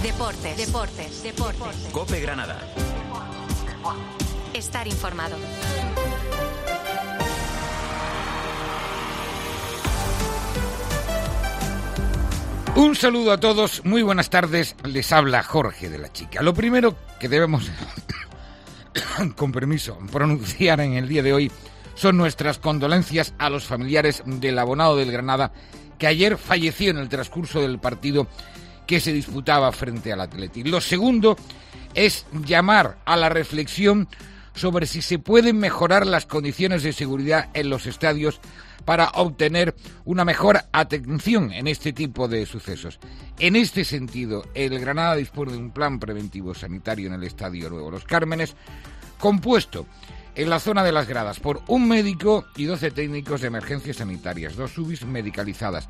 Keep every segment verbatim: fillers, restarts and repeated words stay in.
Deportes, deportes, deportes. COPE Granada. Estar informado. Un saludo a todos, muy buenas tardes, les habla Jorge de la Chica. Lo primero que debemos, con permiso, pronunciar en el día de hoy son nuestras condolencias a los familiares del abonado del Granada que ayer falleció en el transcurso del partido que se disputaba frente al Athletic. Lo segundo es llamar a la reflexión sobre si se pueden mejorar las condiciones de seguridad en los estadios para obtener una mejor atención en este tipo de sucesos. En este sentido, el Granada dispone de un plan preventivo sanitario en el Estadio Nuevo Los Cármenes, compuesto en la zona de las gradas por un médico y doce técnicos de emergencias sanitarias, dos U B Is medicalizadas,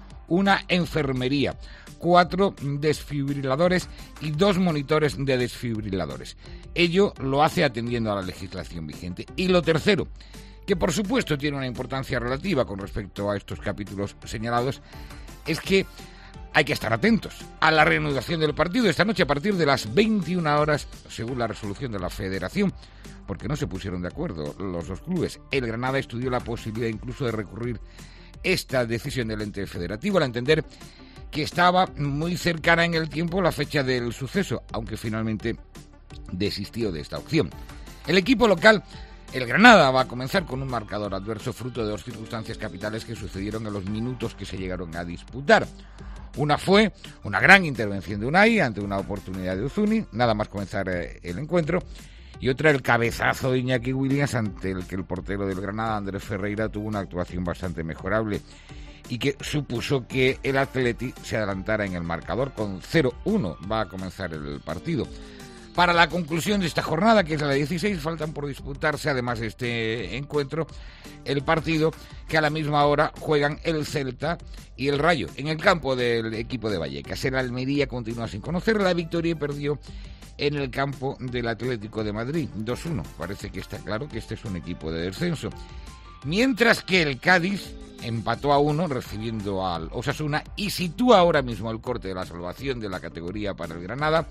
una enfermería, cuatro desfibriladores y dos monitores de desfibriladores. Ello lo hace atendiendo a la legislación vigente. Y lo tercero, que por supuesto tiene una importancia relativa con respecto a estos capítulos señalados, es que hay que estar atentos a la reanudación del partido esta noche a partir de las veintiuna horas, según la resolución de la Federación, porque no se pusieron de acuerdo los dos clubes. El Granada estudió la posibilidad incluso de recurrir esta decisión del ente federativo al entender que estaba muy cercana en el tiempo la fecha del suceso, aunque finalmente desistió de esta opción. El equipo local, el Granada, va a comenzar con un marcador adverso fruto de dos circunstancias capitales que sucedieron en los minutos que se llegaron a disputar. Una fue una gran intervención de Unai ante una oportunidad de Uzuni, nada más comenzar el encuentro, y otra el cabezazo de Iñaki Williams ante el que el portero del Granada, Andrés Ferreira, tuvo una actuación bastante mejorable y que supuso que el Athletic se adelantara en el marcador con cero uno. Va a comenzar el partido. Para la conclusión de esta jornada, que es la dieciséis, faltan por disputarse, además de este encuentro, el partido que a la misma hora juegan el Celta y el Rayo en el campo del equipo de Vallecas. El Almería continúa sin conocer la victoria y perdió en el campo del Atlético de Madrid, dos uno. Parece que está claro que este es un equipo de descenso. Mientras que el Cádiz empató a uno recibiendo al Osasuna y sitúa ahora mismo el corte de la salvación de la categoría para el Granada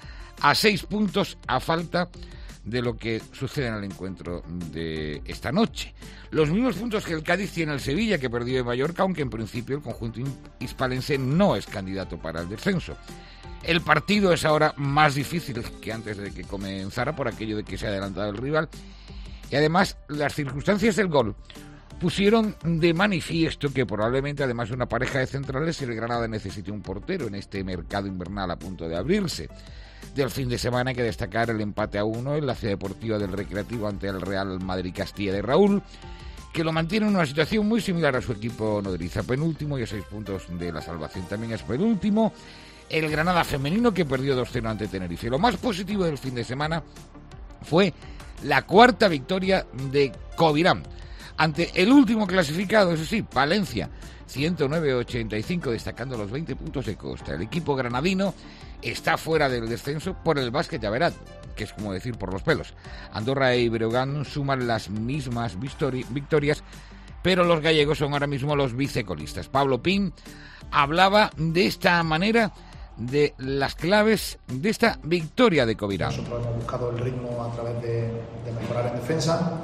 a seis puntos a falta de lo que sucede en el encuentro de esta noche. Los mismos puntos que el Cádiz tiene el Sevilla, que perdió en Mallorca, aunque en principio el conjunto hispalense no es candidato para el descenso. El partido es ahora más difícil que antes de que comenzara por aquello de que se ha adelantado el rival. Y además, las circunstancias del gol pusieron de manifiesto que probablemente, además de una pareja de centrales, el Granada necesite un portero en este mercado invernal a punto de abrirse. Del fin de semana hay que destacar el empate a uno en la Ciudad Deportiva del Recreativo ante el Real Madrid Castilla de Raúl, que lo mantiene en una situación muy similar a su equipo nodriza, penúltimo y a seis puntos de la salvación. También es penúltimo el Granada femenino, que perdió dos cero ante Tenerife. Lo más positivo del fin de semana fue la cuarta victoria de Covirán ante el último clasificado, eso sí, Palencia, ciento nueve a ochenta y cinco, destacando los veinte puntos de Costa. El equipo granadino está fuera del descenso por el Básquet Llaverat, que es como decir por los pelos. Andorra y Breogán suman las mismas victori- victorias, pero los gallegos son ahora mismo los vicecolistas. Pablo Pin hablaba de esta manera de las claves de esta victoria de Covirán. Nosotros hemos buscado el ritmo a través de, de mejorar en defensa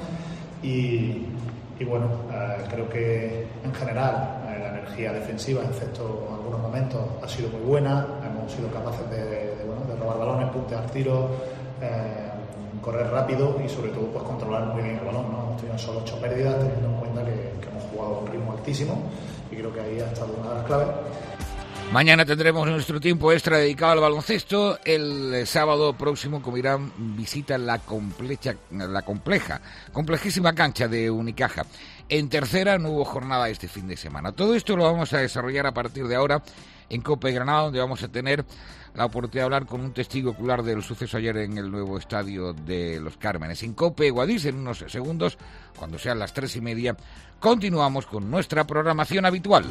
y, y bueno, eh, creo que en general eh, la energía defensiva, excepto en algunos momentos, ha sido muy buena. Hemos sido capaces de, de, bueno, de robar balones, puntear tiros, eh, correr rápido y sobre todo pues controlar muy bien el balón, ¿no? Hemos tenido solo ocho pérdidas, teniendo en cuenta que, que hemos jugado a un ritmo altísimo y creo que ahí ha estado una de las claves. Mañana tendremos nuestro tiempo extra dedicado al baloncesto. El sábado próximo Covirán visita la compleja, la compleja, complejísima cancha de Unicaja. En tercera no hubo jornada este fin de semana. Todo esto lo vamos a desarrollar a partir de ahora en COPE Granada, donde vamos a tener la oportunidad de hablar con un testigo ocular del suceso ayer en el nuevo estadio de Los Cármenes. En COPE Guadix, en unos segundos, cuando sean las tres y media, continuamos con nuestra programación habitual.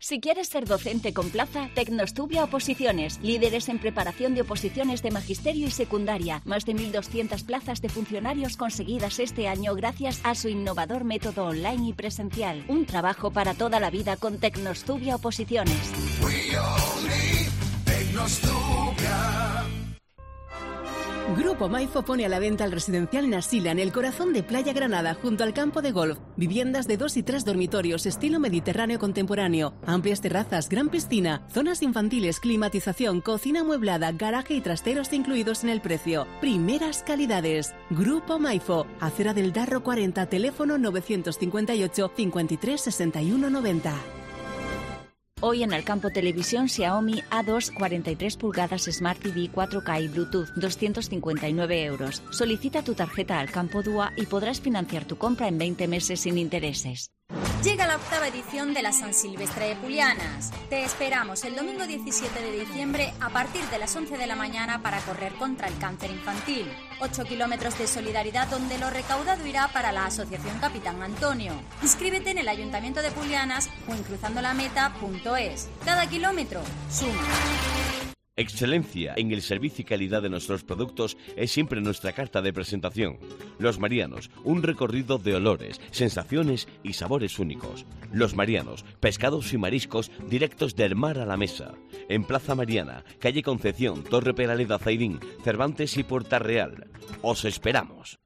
Si quieres ser docente con plaza, Tecnostubia Oposiciones, líderes en preparación de oposiciones de magisterio y secundaria. Más de mil doscientas plazas de funcionarios conseguidas este año gracias a su innovador método online y presencial. Un trabajo para toda la vida con Tecnostubia Oposiciones. We all need Tecnostubia. Grupo Maifo pone a la venta el residencial Nasila en el corazón de Playa Granada, junto al campo de golf. Viviendas de dos y tres dormitorios, estilo mediterráneo contemporáneo. Amplias terrazas, gran piscina, zonas infantiles, climatización, cocina amueblada, garaje y trasteros incluidos en el precio. Primeras calidades. Grupo Maifo, Acera del Darro cuarenta, teléfono novecientos cincuenta y ocho, cincuenta y tres, sesenta y uno, noventa. Hoy en el campo televisión Xiaomi A dos cuarenta y tres pulgadas Smart T V cuatro K y Bluetooth, doscientos cincuenta y nueve euros. Solicita tu tarjeta al Campo Dúa y podrás financiar tu compra en veinte meses sin intereses. Llega la octava edición de la San Silvestre de Pulianas. Te esperamos el domingo diecisiete de diciembre a partir de las once de la mañana para correr contra el cáncer infantil. ocho kilómetros de solidaridad donde lo recaudado irá para la Asociación Capitán Antonio. Inscríbete en el Ayuntamiento de Pulianas o en cruzando la meta punto es. Cada kilómetro suma. Excelencia en el servicio y calidad de nuestros productos es siempre nuestra carta de presentación. Los Marianos, un recorrido de olores, sensaciones y sabores únicos. Los Marianos, pescados y mariscos directos del mar a la mesa. En Plaza Mariana, calle Concepción, Torre Peraleda Zaidín, Cervantes y Puerta Real. Os esperamos.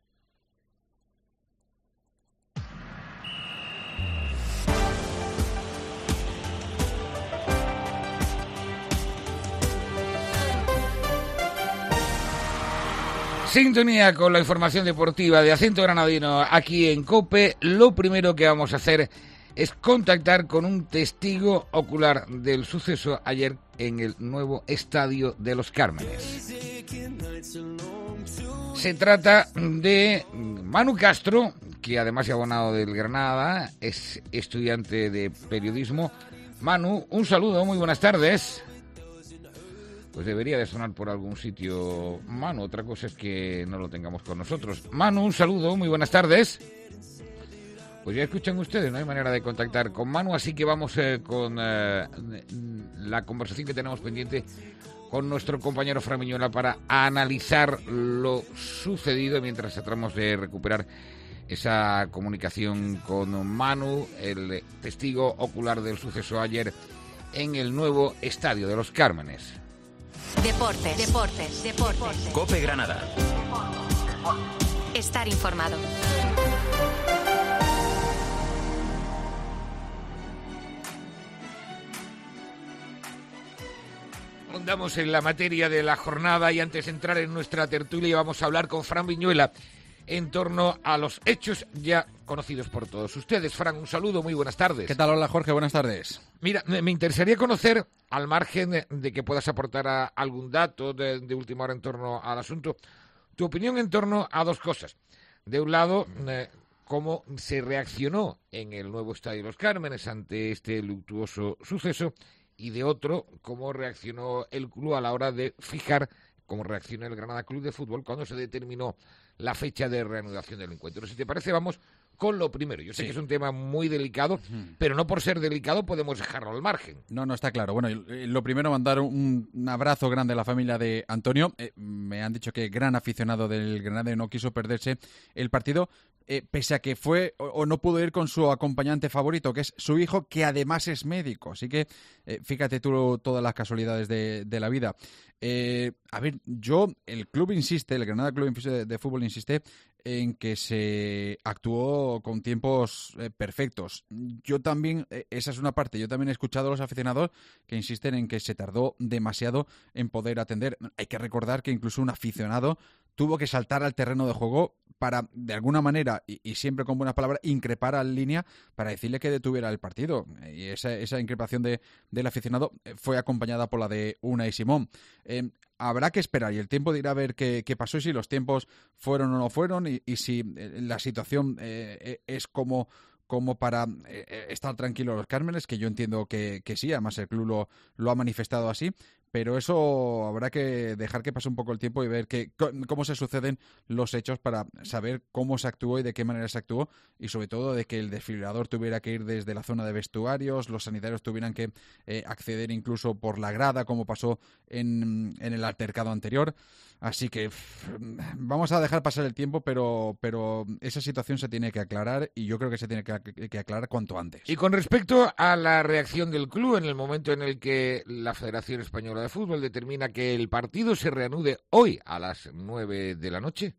Sintonía con la información deportiva de Acento Granadino aquí en COPE. Lo primero que vamos a hacer es contactar con un testigo ocular del suceso ayer en el nuevo Estadio de los Cármenes. Se trata de Manu Castro, que además es abonado del Granada, es estudiante de periodismo. Manu, un saludo, muy buenas tardes. Pues debería de sonar por algún sitio Manu, otra cosa es que no lo tengamos con nosotros. Manu, un saludo, muy buenas tardes. Pues ya escuchan ustedes, no hay manera de contactar con Manu, así que vamos eh, con eh, la conversación que tenemos pendiente con nuestro compañero Fran Viñuela para analizar lo sucedido mientras tratamos de recuperar esa comunicación con Manu, el testigo ocular del suceso ayer en el nuevo Estadio de los Cármenes. Deportes, deportes, deportes. COPE Granada. Estar informado. Andamos en la materia de la jornada y antes de entrar en nuestra tertulia vamos a hablar con Fran Viñuela en torno a los hechos ya conocidos por todos ustedes. Fran, un saludo, muy buenas tardes. ¿Qué tal? Hola, Jorge, buenas tardes. Mira, me interesaría conocer, al margen de que puedas aportar a algún dato de, de última hora en torno al asunto, tu opinión en torno a dos cosas. De un lado, eh, cómo se reaccionó en el nuevo Estadio de los Cármenes ante este luctuoso suceso, y de otro, cómo reaccionó el club a la hora de fijar cómo reaccionó el Granada Club de Fútbol cuando se determinó la fecha de reanudación del encuentro. Si te parece, vamos con lo primero. Yo sé sí. que es un tema muy delicado, uh-huh. pero no por ser delicado podemos dejarlo al margen. No, no está claro. Bueno, lo primero, mandar un, un abrazo grande a la familia de Antonio. Eh, me han dicho que gran aficionado del Granada y no quiso perderse el partido, eh, pese a que fue o, o no pudo ir con su acompañante favorito, que es su hijo, que además es médico. Así que eh, fíjate tú todas las casualidades de, de la vida. Eh, a ver, yo, el club insiste, el Granada Club de, de Fútbol insiste en que se actuó con tiempos eh, perfectos. Yo también, eh, esa es una parte, yo también he escuchado a los aficionados que insisten en que se tardó demasiado en poder atender. Hay que recordar que incluso un aficionado tuvo que saltar al terreno de juego para, de alguna manera, y, y siempre con buenas palabras, increpar a Línea para decirle que detuviera el partido. Y esa, esa increpación de, del aficionado fue acompañada por la de Unai Simón. Eh, habrá que esperar y el tiempo dirá a ver qué, qué pasó y si los tiempos fueron o no fueron y, y si eh, la situación eh, es como... como para eh, estar tranquilo los Cármenes, que yo entiendo que, que sí, además el club lo, lo ha manifestado así, pero eso habrá que dejar que pase un poco el tiempo y ver que, cómo se suceden los hechos para saber cómo se actuó y de qué manera se actuó, y sobre todo de que el desfibrilador tuviera que ir desde la zona de vestuarios, los sanitarios tuvieran que eh, acceder incluso por la grada, como pasó en, en el altercado anterior. Así que pff, vamos a dejar pasar el tiempo, pero, pero esa situación se tiene que aclarar, y yo creo que se tiene que, que aclarar cuanto antes. Y con respecto a la reacción del club en el momento en el que la Federación Española de Fútbol determina que el partido se reanude hoy a las nueve de la noche.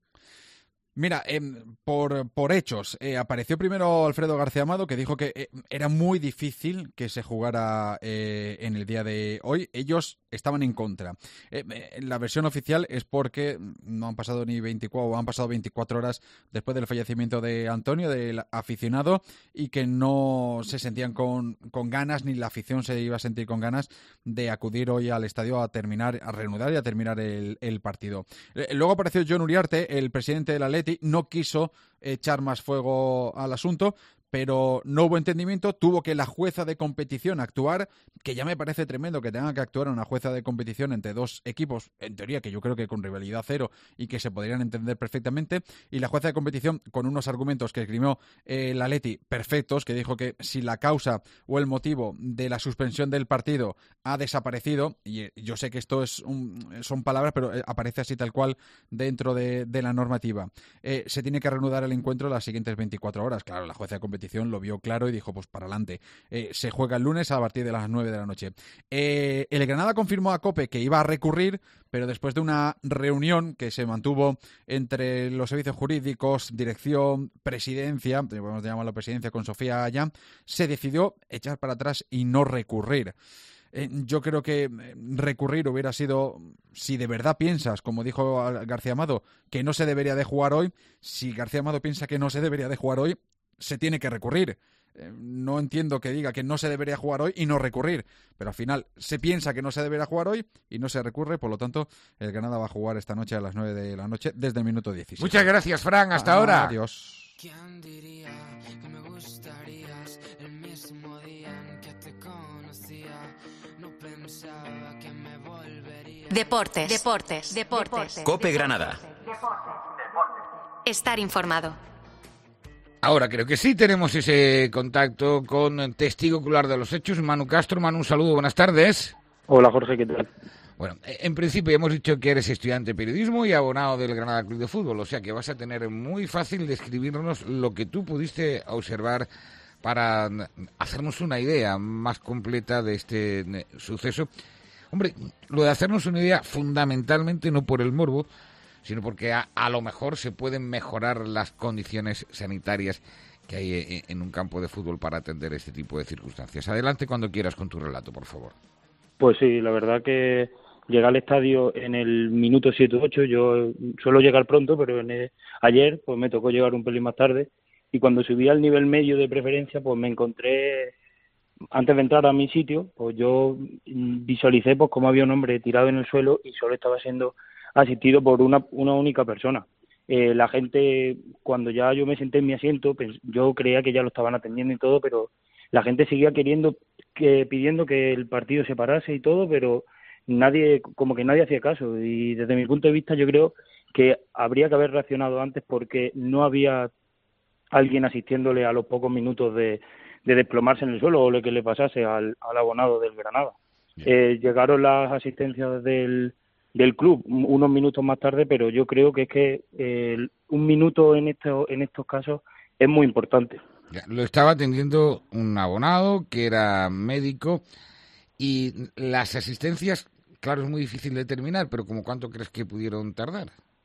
Mira, eh, por, por hechos, eh, apareció primero Alfredo García Amado, que dijo que eh, era muy difícil que se jugara eh, en el día de hoy. Ellos estaban en contra. Eh, eh, la versión oficial es porque no han pasado ni veinticuatro, han pasado veinticuatro horas después del fallecimiento de Antonio, del aficionado, y que no se sentían con, con ganas, ni la afición se iba a sentir con ganas de acudir hoy al estadio a terminar, a reanudar y a terminar el, el partido. Eh, luego apareció John Uriarte, el presidente de la Atleti. No quiso echar más fuego al asunto, pero no hubo entendimiento, tuvo que la jueza de competición actuar, que ya me parece tremendo que tenga que actuar una jueza de competición entre dos equipos, en teoría que yo creo que con rivalidad cero y que se podrían entender perfectamente, y la jueza de competición con unos argumentos que esgrimió eh, la Atleti perfectos, que dijo que si la causa o el motivo de la suspensión del partido ha desaparecido, y yo sé que esto es un, son palabras, pero aparece así tal cual dentro de, de la normativa, eh, se tiene que reanudar el encuentro las siguientes veinticuatro horas. Claro, la jueza de competición lo vio claro y dijo, pues para adelante. Eh, se juega el lunes a partir de las nueve de la noche. Eh, el Granada confirmó a COPE que iba a recurrir, pero después de una reunión que se mantuvo entre los servicios jurídicos, dirección, presidencia, podemos llamarlo presidencia con Sofía Ayán, se decidió echar para atrás y no recurrir. Eh, yo creo que recurrir hubiera sido, si de verdad piensas, como dijo García Amado, que no se debería de jugar hoy, si García Amado piensa que no se debería de jugar hoy, se tiene que recurrir. Eh, no entiendo que diga que no se debería jugar hoy y no recurrir, pero al final se piensa que no se debería jugar hoy y no se recurre, por lo tanto el Granada va a jugar esta noche a las nueve de la noche desde el minuto diecisiete. Muchas gracias, Fran, hasta ah, ahora. Adiós. ¿Quién diría que me gustarías el mismo día en que te conocía? No pensaba que me volvería. Deportes, deportes, deportes. COPE Granada. Estar informado. Ahora creo que sí tenemos ese contacto con testigo ocular de los hechos, Manu Castro. Manu, un saludo, buenas tardes. Hola Jorge, ¿qué tal? Bueno, en principio hemos dicho que eres estudiante de periodismo y abonado del Granada Club de Fútbol, o sea que vas a tener muy fácil describirnos lo que tú pudiste observar para hacernos una idea más completa de este suceso. Hombre, lo de hacernos una idea fundamentalmente no por el morbo, sino porque a, a lo mejor se pueden mejorar las condiciones sanitarias que hay en un campo de fútbol para atender este tipo de circunstancias. Adelante cuando quieras con tu relato, por favor. Pues sí, la verdad que llegué al estadio en el minuto siete u ocho, yo suelo llegar pronto, pero en el, ayer pues me tocó llegar un pelín más tarde, y cuando subí al nivel medio de preferencia pues me encontré, antes de entrar a mi sitio, pues yo visualicé pues cómo había un hombre tirado en el suelo y solo estaba siendo asistido por una, una única persona. Eh, la gente, cuando ya yo me senté en mi asiento, pues, yo creía que ya lo estaban atendiendo y todo, pero la gente seguía queriendo, que pidiendo que el partido se parase y todo, pero nadie, como que nadie hacía caso. Y desde mi punto de vista yo creo que habría que haber reaccionado antes, porque no había alguien asistiéndole a los pocos minutos de, de desplomarse en el suelo o lo que le pasase al, al abonado del Granada. Eh, llegaron las asistencias del del club unos minutos más tarde, pero yo creo que es que eh, un minuto en estos en estos casos es muy importante. Ya, lo estaba atendiendo un abonado que era médico, y las asistencias, claro, es muy difícil determinar, pero ¿como cuánto crees que pudieron tardar?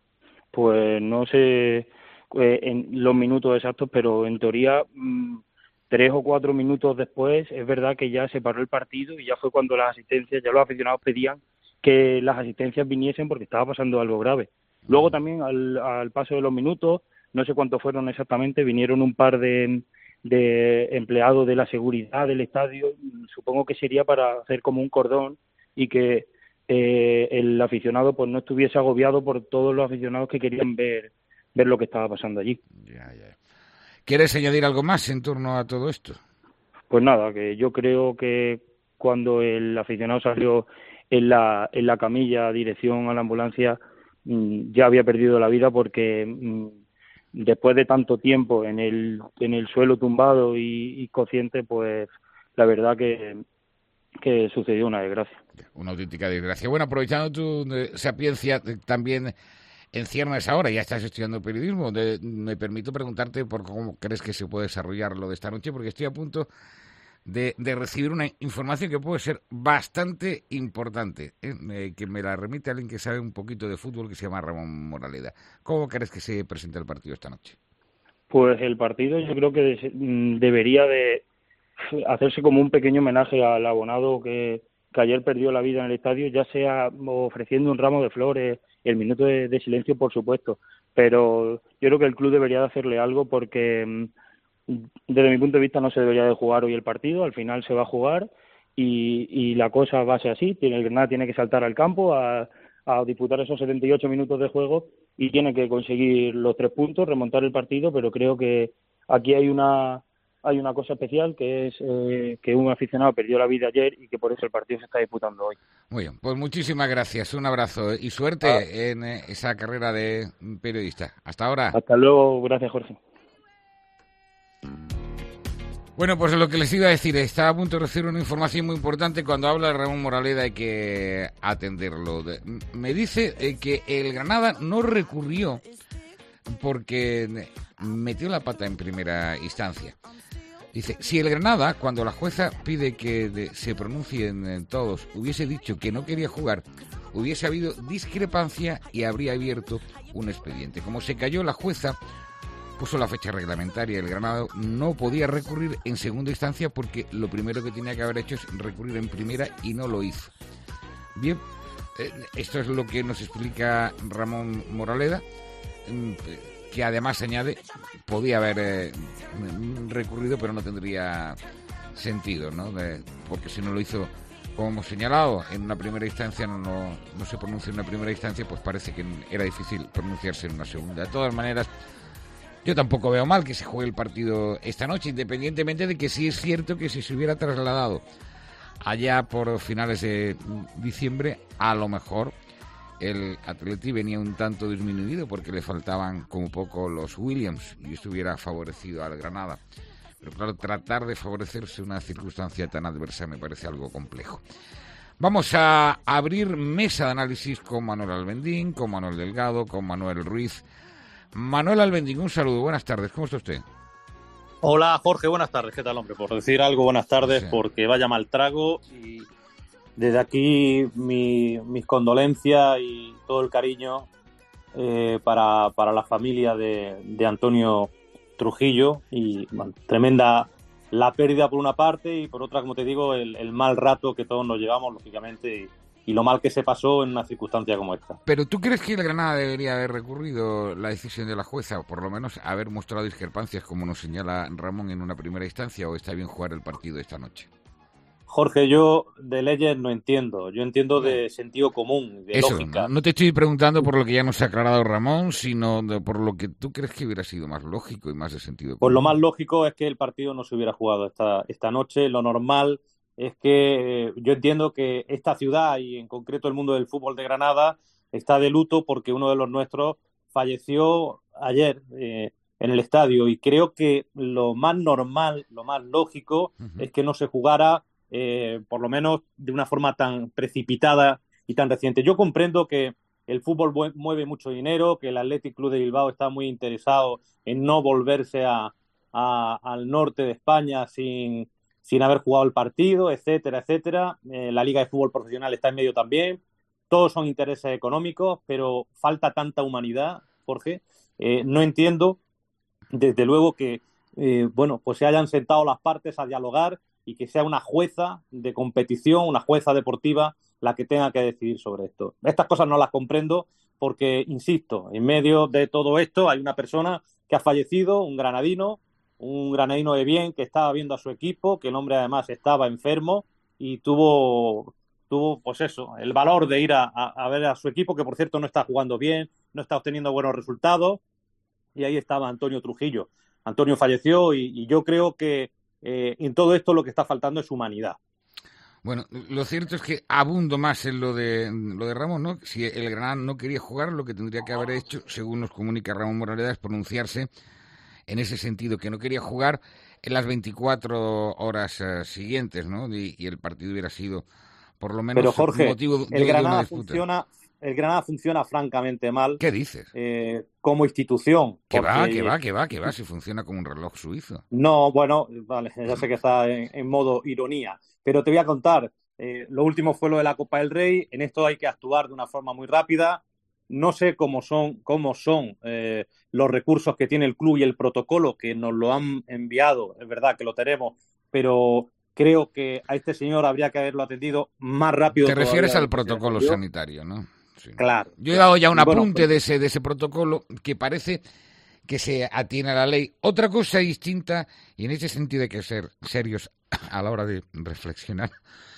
Pues no sé eh, en los minutos exactos, pero en teoría mmm, tres o cuatro minutos después es verdad que ya se paró el partido y ya fue cuando las asistencias, ya los aficionados pedían que las asistencias viniesen porque estaba pasando algo grave. Luego también al, al paso de los minutos, no sé cuántos fueron exactamente, vinieron un par de, de empleados de la seguridad del estadio, supongo que sería para hacer como un cordón y que eh, el aficionado pues no estuviese agobiado por todos los aficionados que querían ver, ver lo que estaba pasando allí. Ya, ya. ¿Quieres añadir algo más en torno a todo esto? Pues nada, que yo creo que cuando el aficionado salió en la, en la camilla, dirección a la ambulancia, mmm, ya había perdido la vida porque mmm, después de tanto tiempo en el, en el suelo tumbado y, y consciente, pues la verdad que, que sucedió una desgracia. Una auténtica desgracia. Bueno, aprovechando tu eh, sapiencia, eh, también en ciernes ahora, ya estás estudiando periodismo, de, me permito preguntarte por cómo crees que se puede desarrollar lo de esta noche, porque estoy a punto de, de recibir una información que puede ser bastante importante, ¿eh? Eh, que me la remite alguien que sabe un poquito de fútbol, que se llama Ramón Moraleda. ¿Cómo crees que se presenta el partido esta noche? Pues el partido yo creo que de, debería de hacerse como un pequeño homenaje al abonado que, que ayer perdió la vida en el estadio, ya sea ofreciendo un ramo de flores, el minuto de, de silencio, por supuesto, pero yo creo que el club debería de hacerle algo porque desde mi punto de vista no se debería de jugar hoy el partido, al final se va a jugar y, y la cosa va a ser así, el Granada tiene que saltar al campo a, a disputar esos setenta y ocho minutos de juego y tiene que conseguir los tres puntos, remontar el partido, pero creo que aquí hay una hay una cosa especial, que es eh, que un aficionado perdió la vida ayer y que por eso el partido se está disputando hoy. Muy bien, pues muchísimas gracias, un abrazo y suerte ah. en eh, esa carrera de periodista. Hasta ahora. Hasta luego, gracias Jorge. Bueno, pues lo que les iba a decir, estaba a punto de recibir una información muy importante. Cuando habla de Ramón Moraleda hay que atenderlo. Me dice eh, que el Granada no recurrió porque metió la pata en primera instancia. Dice, si el Granada, cuando la jueza pide que de, se pronuncien todos, hubiese dicho que no quería jugar, hubiese habido discrepancia y habría abierto un expediente. Como se cayó la jueza, puso la fecha reglamentaria, el Granada no podía recurrir en segunda instancia porque lo primero que tenía que haber hecho es recurrir en primera y no lo hizo. Bien, eh, esto es lo que nos explica Ramón Moraleda, eh, que además añade, podía haber eh, recurrido, pero no tendría sentido, ¿no? De, porque si no lo hizo, como hemos señalado, en una primera instancia, no, no, no se pronuncia en una primera instancia, pues parece que era difícil pronunciarse en una segunda. De todas maneras, yo tampoco veo mal que se juegue el partido esta noche, independientemente de que sí es cierto que si se hubiera trasladado allá por finales de diciembre, a lo mejor el Atleti venía un tanto disminuido porque le faltaban como poco los Williams y esto hubiera favorecido al Granada. Pero claro, tratar de favorecerse una circunstancia tan adversa me parece algo complejo. Vamos a abrir mesa de análisis con Manuel Albendín, con Manuel Delgado, con Manuel Ruiz. Manuel Albendín, un saludo, buenas tardes, ¿cómo está usted? Hola Jorge, buenas tardes, ¿qué tal hombre? Por decir algo, buenas tardes, sí. Porque vaya mal trago y desde aquí mi, mis condolencias y todo el cariño eh, para, para la familia de, de Antonio Trujillo y bueno, tremenda la pérdida por una parte y por otra, como te digo, el, el mal rato que todos nos llevamos, lógicamente, y, y lo mal que se pasó en una circunstancia como esta. ¿Pero tú crees que el Granada debería haber recurrido la decisión de la jueza, o por lo menos haber mostrado discrepancias, como nos señala Ramón en una primera instancia, o está bien jugar el partido esta noche? Jorge, yo de leyes no entiendo, yo entiendo de sentido común, de Eso, lógica. No, no te estoy preguntando por lo que ya nos ha aclarado Ramón, sino de, por lo que tú crees que hubiera sido más lógico y más de sentido común. Pues lo más lógico es que el partido no se hubiera jugado esta, esta noche. Lo normal es que eh, yo entiendo que esta ciudad y en concreto el mundo del fútbol de Granada está de luto porque uno de los nuestros falleció ayer eh, en el estadio y creo que lo más normal, lo más lógico uh-huh. es que no se jugara Eh, por lo menos de una forma tan precipitada y tan reciente. Yo comprendo que el fútbol mueve mucho dinero, que el Athletic Club de Bilbao está muy interesado en no volverse a, a, al norte de España sin, sin haber jugado el partido, etcétera, etcétera. Eh, la Liga de Fútbol Profesional está en medio también. Todos son intereses económicos, pero falta tanta humanidad, Jorge. Eh, no entiendo, desde luego, que eh, bueno, pues se hayan sentado las partes a dialogar y que sea una jueza de competición, una jueza deportiva, la que tenga que decidir sobre esto. Estas cosas no las comprendo porque, insisto, en medio de todo esto hay una persona que ha fallecido, un granadino, un granadino de bien que estaba viendo a su equipo, que el hombre además estaba enfermo y tuvo, tuvo pues eso, el valor de ir a, a, a ver a su equipo, que por cierto no está jugando bien, no está obteniendo buenos resultados, y ahí estaba Antonio Trujillo. Antonio falleció y, y yo creo que Eh, en todo esto lo que está faltando es humanidad. Bueno, lo cierto es que abundo más en lo de lo de Ramón, ¿no? Si el Granada no quería jugar, lo que tendría que haber hecho, según nos comunica Ramón Moraleda, es pronunciarse en ese sentido, que no quería jugar en las veinticuatro horas uh, siguientes, ¿no? Y, y el partido hubiera sido, por lo menos, Pero Jorge, motivo de, el de Granada una disputa. funciona, el Granada funciona francamente mal. ¿Qué dices? Eh, como institución. Que porque... va, que va, que va, que va, si funciona como un reloj suizo. No, bueno, vale, ya sé que está en, en modo ironía, pero te voy a contar. Eh, lo último fue lo de la Copa del Rey. En esto hay que actuar de una forma muy rápida. No sé cómo son, cómo son eh, los recursos que tiene el club y el protocolo que nos lo han enviado. Es verdad que lo tenemos, pero creo que a este señor habría que haberlo atendido más rápido. Te refieres al que protocolo sanitario, ¿no? Sí. Claro. Yo he dado ya un bueno, apunte pues... de ese de ese protocolo que parece que se atiene a la ley. Otra cosa distinta, y en ese sentido hay que ser serios a la hora de reflexionar,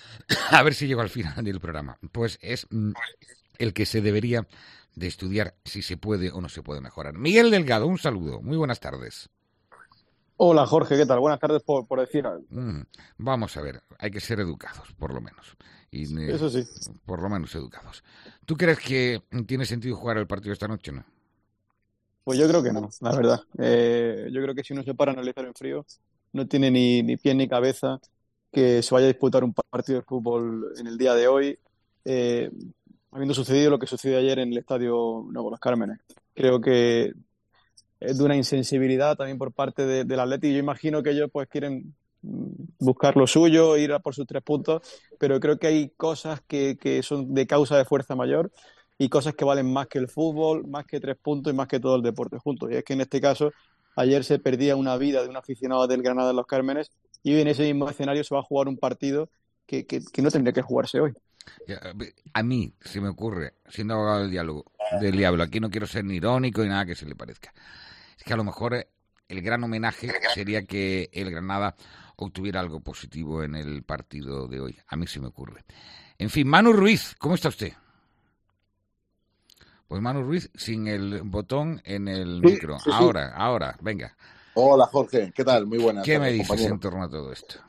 a ver si llego al final del programa, pues es mm, el que se debería de estudiar si se puede o no se puede mejorar. Miguel Delgado, un saludo, muy buenas tardes. Hola Jorge, ¿qué tal? Buenas tardes por, por decir algo. Mm, vamos a ver, hay que ser educados, por lo menos. Y, eh, Eso sí. Por lo menos educados. ¿Tú crees que tiene sentido jugar el partido esta noche o no? Pues yo creo que no, la verdad. Eh, yo creo que si uno se para a analizar en frío, no tiene ni, ni pie ni cabeza que se vaya a disputar un partido de fútbol en el día de hoy, eh, habiendo sucedido lo que sucedió ayer en el Estadio Nuevo Los Cármenes. Creo que es de una insensibilidad también por parte de, del Atleti. Yo imagino que ellos pues quieren buscar lo suyo, ir a por sus tres puntos, pero creo que hay cosas que, que son de causa de fuerza mayor y cosas que valen más que el fútbol, más que tres puntos y más que todo el deporte juntos. Y es que en este caso, ayer se perdía una vida de un aficionado del Granada en Los Cármenes y hoy en ese mismo escenario se va a jugar un partido que, que, que no tendría que jugarse hoy. A mí se me ocurre, siendo abogado del diálogo, del diablo, aquí no quiero ser ni irónico ni nada que se le parezca, es que a lo mejor el gran homenaje sería que el Granada obtuviera algo positivo en el partido de hoy. A mí se me ocurre. En fin, Manu Ruiz, ¿cómo está usted? Pues Manu Ruiz sin el botón en el sí, micro. Sí, ahora, sí. ahora, venga. Hola Jorge, ¿qué tal? Muy buenas ¿Qué tardes, me dices compañero? en torno a todo esto?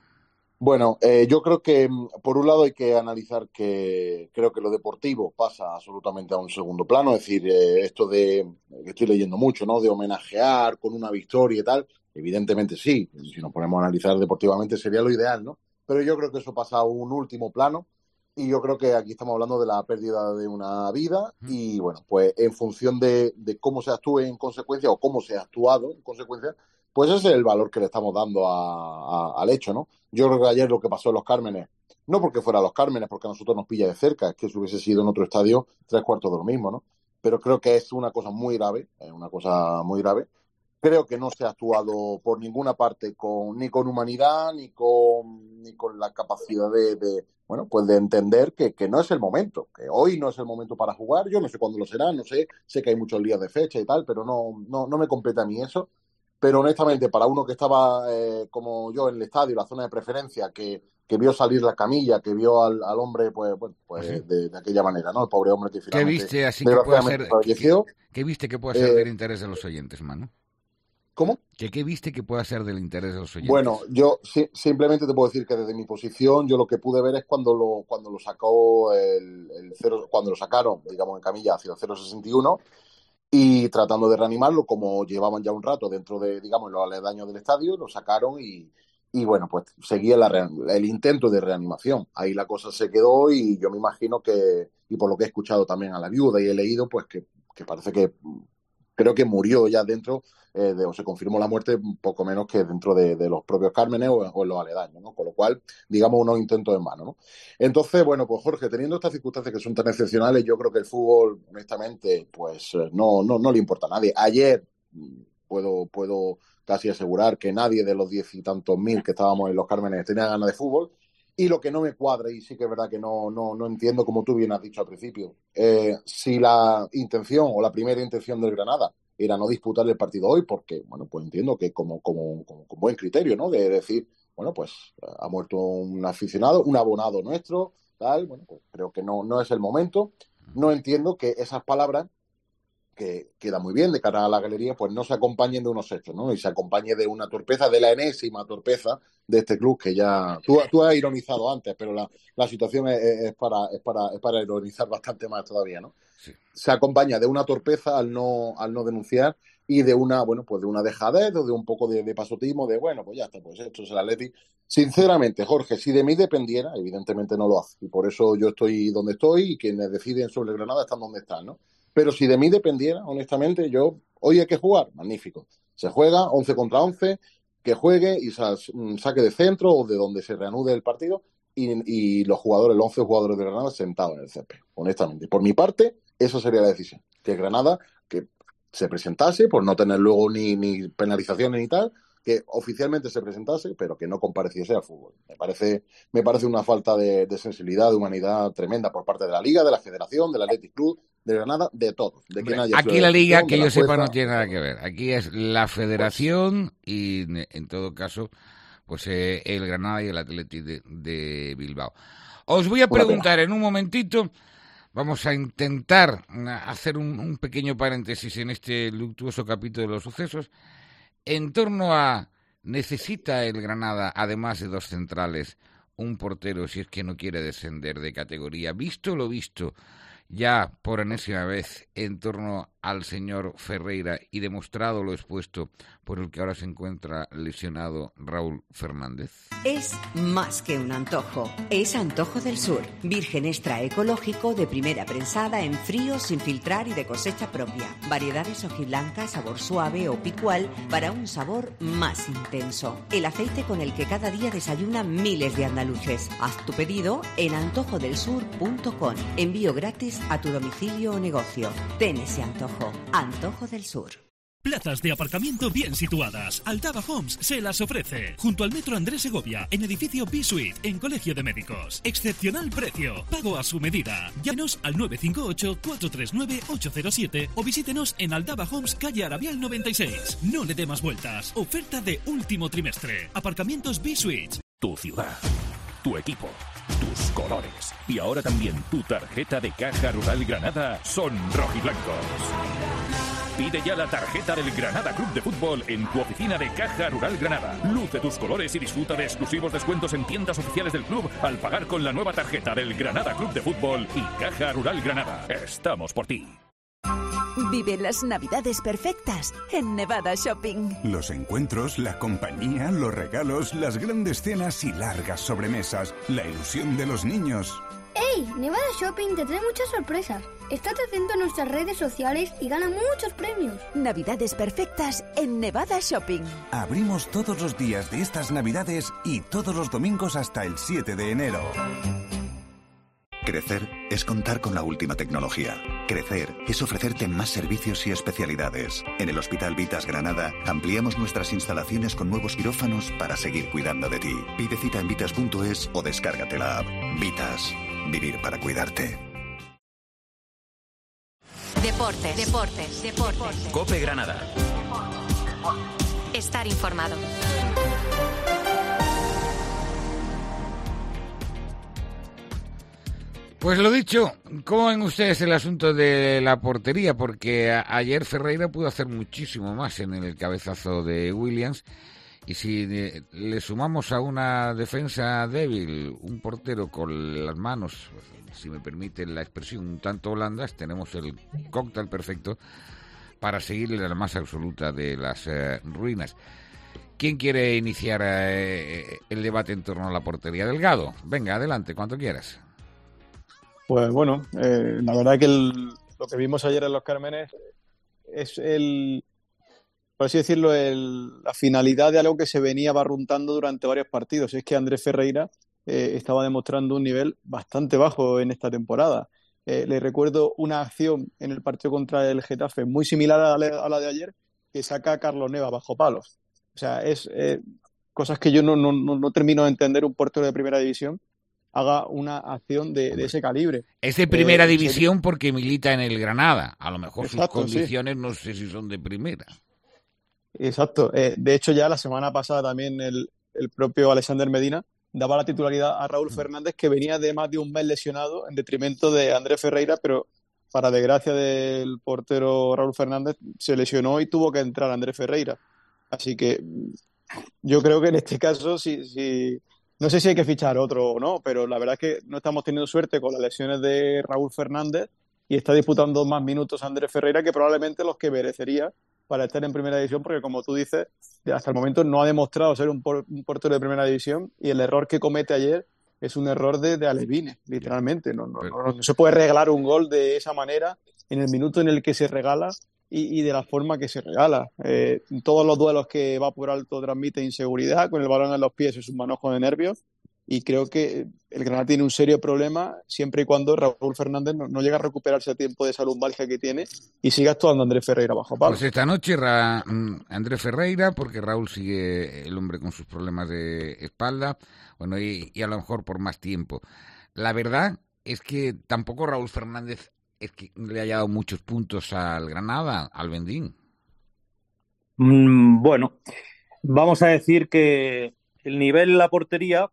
Bueno, eh, yo creo que por un lado hay que analizar que creo que lo deportivo pasa absolutamente a un segundo plano, es decir, eh, esto de, que estoy leyendo mucho, ¿no? De homenajear con una victoria y tal, evidentemente sí, si nos ponemos a analizar deportivamente sería lo ideal, ¿no? Pero yo creo que eso pasa a un último plano y yo creo que aquí estamos hablando de la pérdida de una vida y bueno, pues en función de, de cómo se actúe en consecuencia o cómo se ha actuado en consecuencia, pues ese es el valor que le estamos dando a, a, al hecho, ¿no? Yo creo que ayer lo que pasó en Los Cármenes, no porque fuera Los Cármenes, porque a nosotros nos pilla de cerca, es que si hubiese sido en otro estadio, tres cuartos de lo mismo, ¿no? Pero creo que es una cosa muy grave, es una cosa muy grave. Creo que no se ha actuado por ninguna parte con, ni con humanidad, ni con, ni con la capacidad de, de bueno, pues de entender que, que no es el momento, que hoy no es el momento para jugar. Yo no sé cuándo lo será, no sé, sé que hay muchos días de fecha y tal, pero no, no, no me completa a mí eso. Pero honestamente, para uno que estaba eh, como yo en el estadio, la zona de preferencia, que, que vio salir la camilla, que vio al, al hombre pues, bueno, pues ¿sí? de, de aquella manera, ¿no? El pobre hombre que finalmente... ¿Qué viste así que pueda ser, que, ¿Qué viste que pueda ser eh, del interés de los oyentes, Manu? ¿Cómo? ¿Qué, ¿Qué viste que pueda ser del interés de los oyentes? Bueno, yo sí, simplemente te puedo decir que desde mi posición yo lo que pude ver es cuando lo cuando lo sacó el, el cero, cuando lo sacaron, digamos, en camilla hacia el cero sesenta y uno y tratando de reanimarlo, como llevaban ya un rato dentro de, digamos, los aledaños del estadio, lo sacaron y, y bueno, pues seguía la, el intento de reanimación. Ahí la cosa se quedó y yo me imagino que, y por lo que he escuchado también a la viuda y he leído, pues que, que parece que creo que murió ya dentro, eh, de, o se confirmó la muerte un poco menos que dentro de, de los propios Cármenes o, o en los aledaños, ¿no? Con lo cual, digamos, unos intentos en vano, ¿no? Entonces, bueno, pues Jorge, teniendo estas circunstancias que son tan excepcionales, yo creo que el fútbol, honestamente, pues no, no, no le importa a nadie. Ayer puedo, puedo casi asegurar que nadie de los diez y tantos mil que estábamos en los Cármenes tenía ganas de fútbol. Y lo que no me cuadra, y sí que es verdad que no, no, no entiendo, como tú bien has dicho al principio, eh, si la intención o la primera intención del Granada era no disputar el partido hoy, porque, bueno, pues entiendo que como, como, como con buen criterio, ¿no? De decir, bueno, pues ha muerto un aficionado, un abonado nuestro, tal, bueno, pues creo que no, no es el momento. No entiendo que esas palabras que queda muy bien de cara a la galería, pues no se acompañen de unos hechos, ¿no? Y se acompañe de una torpeza, de la enésima torpeza de este club que ya... Tú, tú has ironizado antes, pero la, la situación es, es, para, es, para, es para ironizar bastante más todavía, ¿no? Sí. Se acompaña de una torpeza al no, al no denunciar y de una, bueno, pues de una dejadez o de un poco de, de pasotismo, de bueno, pues ya está, pues esto es el Atleti. Sinceramente, Jorge, si de mí dependiera, evidentemente no lo hace, y por eso yo estoy donde estoy y quienes deciden sobre el Granada están donde están, ¿no? Pero si de mí dependiera, honestamente, yo, hoy hay que jugar, magnífico. Se juega once contra once, que juegue y sa- saque de centro o de donde se reanude el partido y, y los jugadores, los once jugadores de Granada sentados en el césped, honestamente. Por mi parte, esa sería la decisión. Que Granada, que se presentase, por no tener luego ni, ni penalizaciones ni tal, que oficialmente se presentase, pero que no compareciese al fútbol. Me parece, me parece una falta de, de sensibilidad, de humanidad tremenda por parte de la Liga, de la Federación, del Athletic Club, de Granada, de todos. De quien haya Aquí sido la Liga, decisión, que de yo la sepa, jueza. no tiene nada que ver. Aquí es la Federación y, en todo caso, pues eh, el Granada y el Athletic de, de Bilbao. Os voy a Una preguntar en un momentito, vamos a intentar hacer un, un pequeño paréntesis en este luctuoso capítulo de los sucesos, en torno a, ¿necesita el Granada, además de dos centrales, un portero si es que no quiere descender de categoría? Visto lo visto ya por enésima vez en torno al señor Ferreira y demostrado lo expuesto por el que ahora se encuentra lesionado Raúl Fernández. Es más que un antojo, es Antojo del Sur, virgen extra ecológico de primera prensada en frío, sin filtrar y de cosecha propia. Variedades hojiblancas, sabor suave o picual para un sabor más intenso. El aceite con el que cada día desayunan miles de andaluces. Haz tu pedido en antojo del sur punto com. Envío gratis a tu domicilio o negocio. Ten ese antojo. Antojo del Sur. Plazas de aparcamiento bien situadas. Aldaba Homes se las ofrece. Junto al Metro Andrés Segovia, en edificio B-Suite, en Colegio de Médicos. Excepcional precio. Pago a su medida. Llámenos al nueve cinco ocho, cuatro tres nueve, ocho cero siete o visítenos en Aldaba Homes, calle Arabial noventa y seis. No le dé más vueltas. Oferta de último trimestre. Aparcamientos B-Suite. Tu ciudad, tu equipo, tus colores. Y ahora también tu tarjeta de Caja Rural Granada son rojiblancos. Pide ya la tarjeta del Granada Club de Fútbol en tu oficina de Caja Rural Granada. Luce tus colores y disfruta de exclusivos descuentos en tiendas oficiales del club al pagar con la nueva tarjeta del Granada Club de Fútbol y Caja Rural Granada. Estamos por ti. Vive las Navidades perfectas en Nevada Shopping. Los encuentros, la compañía, los regalos, las grandes cenas y largas sobremesas, la ilusión de los niños. ¡Hey! Nevada Shopping te trae muchas sorpresas. Estate atento a nuestras redes sociales y gana muchos premios. Navidades perfectas en Nevada Shopping. Abrimos todos los días de estas Navidades y todos los domingos hasta el siete de enero. Crecer es contar con la última tecnología. Crecer es ofrecerte más servicios y especialidades. En el Hospital Vitas Granada ampliamos nuestras instalaciones con nuevos quirófanos para seguir cuidando de ti. Pide cita en vitas punto es o descárgate la app. Vitas. Vivir para cuidarte. Deportes, deportes, deportes. COPE Granada. Estar informado. Pues lo dicho, ¿cómo ven ustedes el asunto de la portería? Porque a- ayer Ferreira pudo hacer muchísimo más en el cabezazo de Williams. Y si eh, le sumamos a una defensa débil, un portero con las manos, si me permiten la expresión, un tanto holandas, tenemos el cóctel perfecto para seguirle la más absoluta de las eh, ruinas. ¿Quién quiere iniciar eh, el debate en torno a la portería? Delgado, venga, adelante, cuando quieras. Pues bueno, eh, la verdad que el- lo que vimos ayer en Los Cármenes es el, por así decirlo, el- la finalidad de algo que se venía barruntando durante varios partidos. Es que Andrés Ferreira eh, estaba demostrando un nivel bastante bajo en esta temporada. Eh, le recuerdo una acción en el partido contra el Getafe muy similar a la, a la de ayer, que saca a Carlos Neva bajo palos. O sea, es eh, cosas que yo no, no, no, no termino de entender. Un portero de primera división haga una acción de, de ese calibre. Es de primera Eh, división porque milita en el Granada. A lo mejor Exacto, sus sí. condiciones no sé si son de primera. Exacto. Eh, de hecho, ya la semana pasada también el, el propio Alexander Medina daba la titularidad a Raúl Fernández, que venía de más de un mes lesionado en detrimento de Andrés Ferreira, pero para desgracia del portero Raúl Fernández, se lesionó y tuvo que entrar Andrés Ferreira. Así que yo creo que en este caso, sí, sí, no sé si hay que fichar otro o no, pero la verdad es que no estamos teniendo suerte con las lesiones de Raúl Fernández y está disputando más minutos Andrés Ferreira que probablemente los que merecería para estar en primera división, porque como tú dices, hasta el momento no ha demostrado ser un, por, un portero de primera división y el error que comete ayer es un error de, de alevines, literalmente. No, no, no, no se puede regalar un gol de esa manera en el minuto en el que se regala y, y de la forma que se regala. Eh, todos los duelos que va por alto transmite inseguridad, con el balón en los pies es un manojo de nervios. Y creo que el Granada tiene un serio problema siempre y cuando Raúl Fernández no, no llega a recuperarse a tiempo de esa lumbalgia que tiene y siga actuando Andrés Ferreira bajo palo. Pues esta noche Ra- Andrés Ferreira, porque Raúl sigue el hombre con sus problemas de espalda, bueno, y, y a lo mejor por más tiempo. La verdad es que tampoco Raúl Fernández es que le haya dado muchos puntos al Granada, al Bendín. Mm, bueno, vamos a decir que el nivel en la portería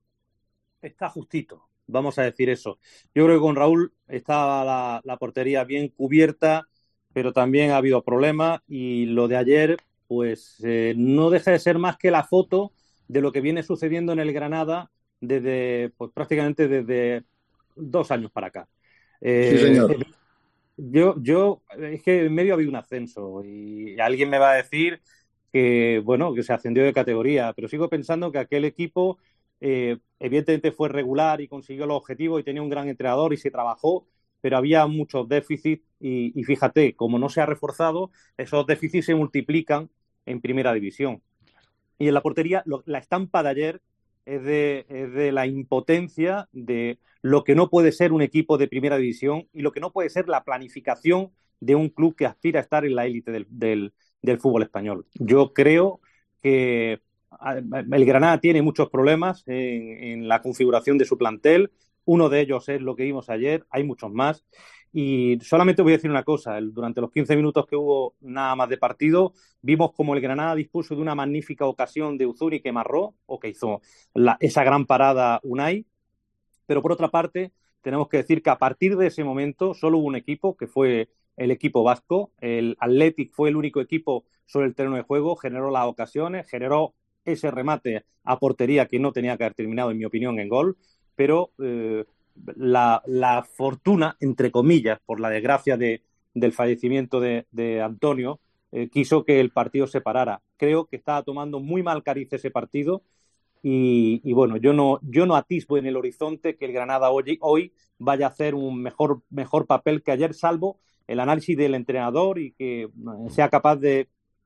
está justito, vamos a decir eso. Yo creo que con Raúl estaba la, la portería bien cubierta, pero también ha habido problemas y lo de ayer pues eh, no deja de ser más que la foto de lo que viene sucediendo en el Granada desde pues prácticamente desde dos años para acá. Eh, sí, señor. Yo, yo, es que en medio ha habido un ascenso y alguien me va a decir que, bueno, que se ascendió de categoría, pero sigo pensando que aquel equipo Eh, evidentemente fue regular y consiguió los objetivos y tenía un gran entrenador y se trabajó, pero había muchos déficits y, y fíjate, como no se ha reforzado, esos déficits se multiplican en primera división. Y en la portería, lo, la estampa de ayer es de, es de la impotencia de lo que no puede ser un equipo de primera división y lo que no puede ser la planificación de un club que aspira a estar en la élite del, del, del fútbol español. Yo creo que el Granada tiene muchos problemas en, en la configuración de su plantel. Uno de ellos es lo que vimos ayer, hay muchos más. Y solamente voy a decir una cosa, el, durante los quince minutos que hubo nada más de partido, vimos como el Granada dispuso de una magnífica ocasión de Uzuri que marró, o que hizo la, esa gran parada Unai. Pero por otra parte, tenemos que decir que a partir de ese momento solo hubo un equipo, que fue el equipo vasco. El Athletic fue el único equipo sobre el terreno de juego, generó las ocasiones, generó ese remate a portería que no tenía que haber terminado, en mi opinión, en gol, pero eh, la, la fortuna, entre comillas, por la desgracia de, del fallecimiento de, de Antonio, eh, quiso que el partido se parara. Creo que estaba tomando muy mal cariz ese partido y, y bueno, yo no, yo no atisbo en el horizonte que el Granada hoy, hoy vaya a hacer un mejor, mejor papel que ayer, salvo el análisis del entrenador y que sea capaz de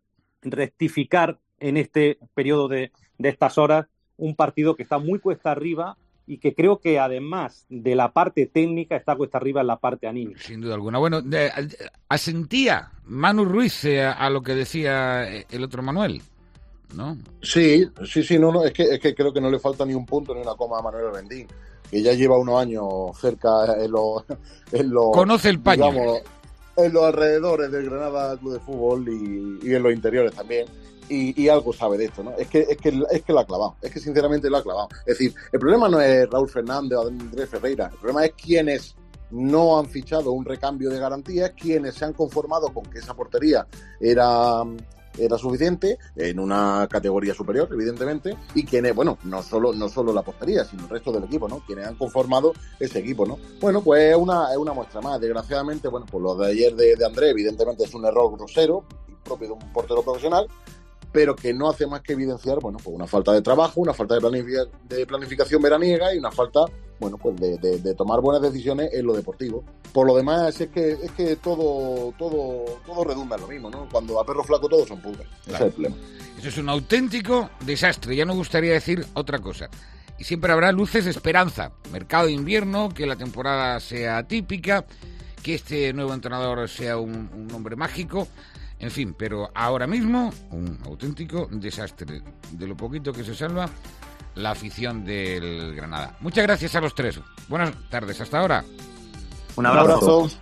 rectificar en este periodo de, de estas horas un partido que está muy cuesta arriba y que creo que además de la parte técnica está cuesta arriba en la parte anímica. Sin duda alguna. Bueno, de, asentía Manu Ruiz eh, a lo que decía el otro Manuel, ¿no? Sí, sí, sí, no, no, es que, es que creo que no le falta ni un punto ni una coma a Manuel Bendín, que ya lleva unos años cerca en los... En los conoce el paño. Digamos, en los alrededores del Granada Club de Fútbol y, y en los interiores también. Y, y algo sabe de esto, ¿no? Es que, es que es que lo ha clavado, es que sinceramente lo ha clavado. Es decir, el problema no es Raúl Fernández o Andrés Ferreira, el problema es quienes no han fichado un recambio de garantías, quienes se han conformado con que esa portería era, era suficiente en una categoría superior, evidentemente, y quienes, bueno, no solo, no solo la portería, sino el resto del equipo, ¿no? Quienes han conformado ese equipo, ¿no? Bueno, pues es una, es una muestra más. Desgraciadamente, bueno, pues lo de ayer de, de Andrés, evidentemente es un error grosero, propio de un portero profesional, pero que no hace más que evidenciar, bueno, pues una falta de trabajo, una falta de, planific- de planificación veraniega y una falta, bueno, pues de, de, de tomar buenas decisiones en lo deportivo. Por lo demás, es que es que todo todo todo redunda en lo mismo, ¿no? Cuando a perro flaco todos son pulgas. Claro. Ese es el problema. Eso es un auténtico desastre. Ya no gustaría decir otra cosa. Y siempre habrá luces de esperanza. Mercado de invierno, que la temporada sea atípica, que este nuevo entrenador sea un, un hombre mágico. En fin, pero ahora mismo un auténtico desastre. De lo poquito que se salva la afición del Granada. Muchas gracias a los tres. Buenas tardes, hasta ahora. Un abrazo. Un abrazo.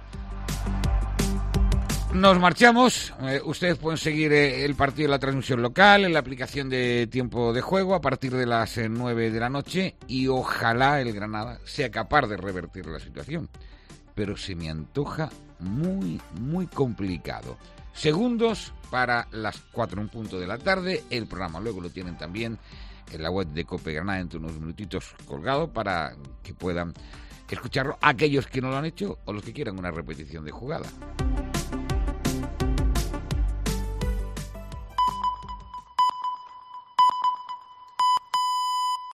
Nos marchamos. Eh, ustedes pueden seguir eh, el partido en la transmisión local, en la aplicación de tiempo de juego a partir de las eh, nueve de la noche y ojalá el Granada sea capaz de revertir la situación. pero se me antoja muy, muy complicado. Segundos para las cuatro en punto de la tarde. El programa luego lo tienen también en la web de Cope Granada, entre unos minutitos colgado, para que puedan escucharlo aquellos que no lo han hecho o los que quieran una repetición de jugada.